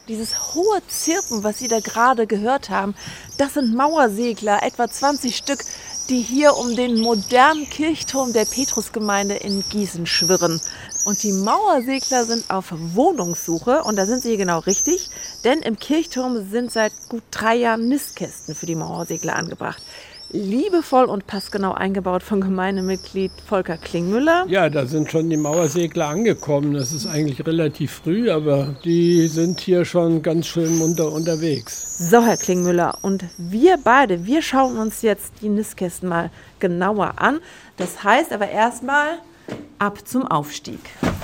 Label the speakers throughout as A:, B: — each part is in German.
A: Dieses hohe Zirpen, was Sie da gerade gehört haben, das sind Mauersegler, etwa 20 Stück, die hier um den modernen Kirchturm der Petrusgemeinde in Gießen schwirren. Und die Mauersegler sind auf Wohnungssuche und da sind sie hier genau richtig, denn im Kirchturm sind seit gut 3 Jahren Nistkästen für die Mauersegler angebracht. Liebevoll und passgenau eingebaut von Gemeindemitglied Volker Klingmüller.
B: Ja, da sind schon die Mauersegler angekommen. Das ist eigentlich relativ früh, aber die sind hier schon ganz schön munter unterwegs.
A: So, Herr Klingmüller, und wir beide, wir schauen uns jetzt die Nistkästen mal genauer an. Das heißt aber erstmal ab zum Aufstieg.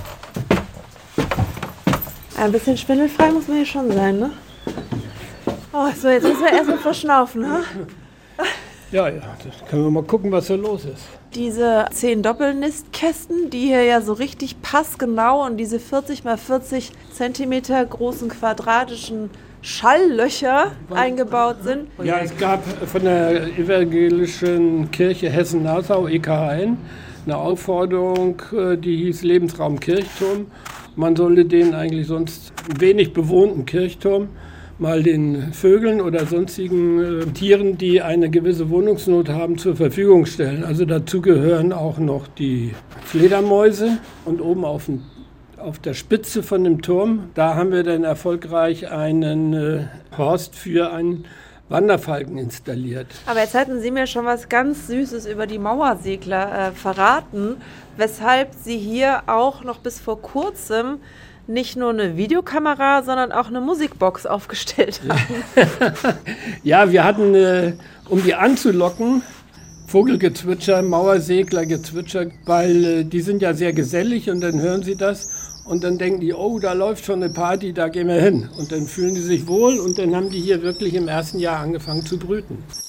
A: Ein bisschen schwindelfrei muss man hier schon sein, ne? Oh, so, jetzt müssen wir erstmal verschnaufen, ne?
B: Ja, das können wir mal gucken, was hier los ist.
A: Diese 10 Doppelnistkästen, die hier ja so richtig passgenau in diese 40 x 40 Zentimeter großen quadratischen Schalllöcher eingebaut sind.
B: Ja, es gab von der evangelischen Kirche Hessen-Nassau, EKN, eine Aufforderung, die hieß Lebensraum Kirchturm. Man solle den eigentlich sonst wenig bewohnten Kirchturm mal den Vögeln oder sonstigen Tieren, die eine gewisse Wohnungsnot haben, zur Verfügung stellen. Also dazu gehören auch noch die Fledermäuse. Und oben auf der Spitze von dem Turm, da haben wir dann erfolgreich einen Horst für einen Wanderfalken installiert.
A: Aber jetzt hatten Sie mir schon was ganz Süßes über die Mauersegler verraten, weshalb Sie hier auch noch bis vor kurzem nicht nur eine Videokamera, sondern auch eine Musikbox aufgestellt haben.
B: Ja, wir hatten, um die anzulocken, Vogelgezwitscher, Mauerseglergezwitscher, weil die sind ja sehr gesellig und dann hören sie das und dann denken die, oh, da läuft schon eine Party, da gehen wir hin. Und dann fühlen die sich wohl und dann haben die hier wirklich im ersten Jahr angefangen zu brüten.